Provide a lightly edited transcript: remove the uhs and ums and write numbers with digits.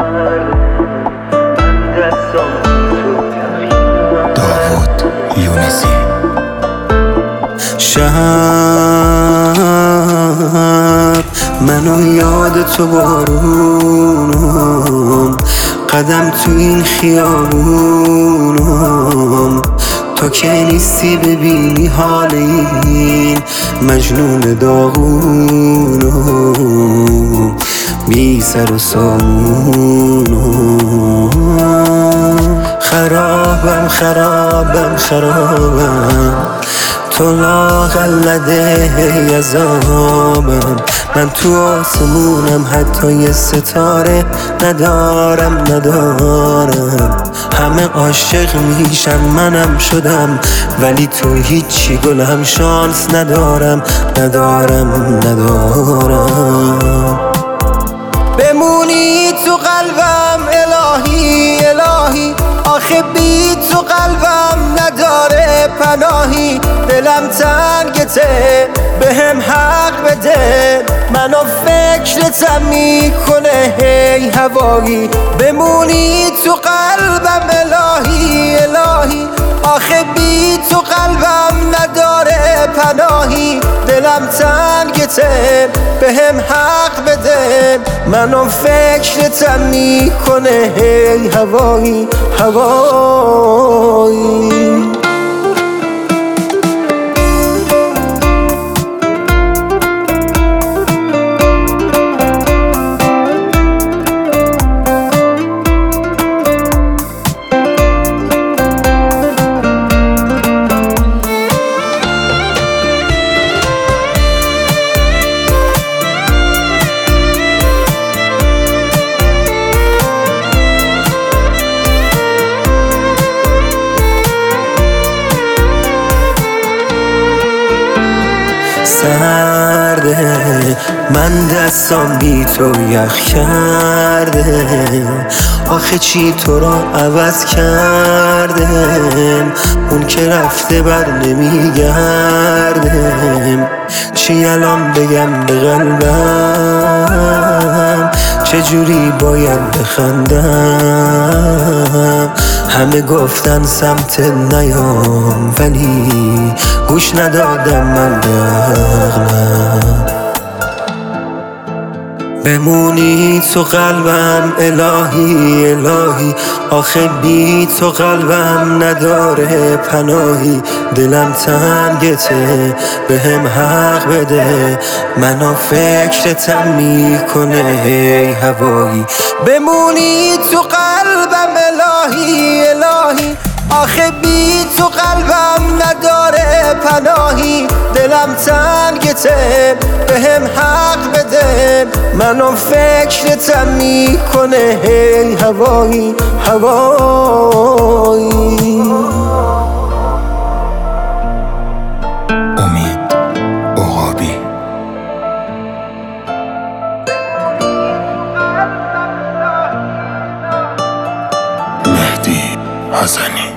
داوود یونسی. شب منو یاد تو بارونم، قدم تو این خیابونم، تو که نیستی ببینی حال این مجنون داغونم، بی سر و سامونم. خرابم خرابم خرابم، تو لاغلده عذابم، من تو آسمونم حتی یه ستاره ندارم. همه عاشق میشن منم شدم، ولی تو هیچی گلم شانس ندارم. بمونی تو قلبم الهی الهی، آخه بی تو قلبم نداره پناهی. دلم تنگته بهم حق بده، منو فکرتم میکنه هی هوایی. بمونی تو قلبم الهی الهی، آخه بی تو قلبم نداره پناهی. دلم تنگته بهم حق بده، منو فکرتم میکنه هی هوایی. سرده من دستام بی تو یخ کرده، آخه چی تو را عوض کردم، اون که رفته بر نمیگردم. چی الان بگم به قلبم، چجوری باید بخندم؟ همه گفتن سمت نیام، ولی گوش ندادم من به عقلم. بمونی تو قلبم الهی الهی، آخه بی تو قلبم نداره پناهی. دلم تنگته بهم حق بده، منو فکرتم میکنه هی هوایی. بمونی تو قلبم الهی الهی، آخه بی تو قلبم نداره پناهی. دلم تنگته بهم حق بده، منو فکرتم میکنه هی هوایی. امید عقابی. مهدی حسنی.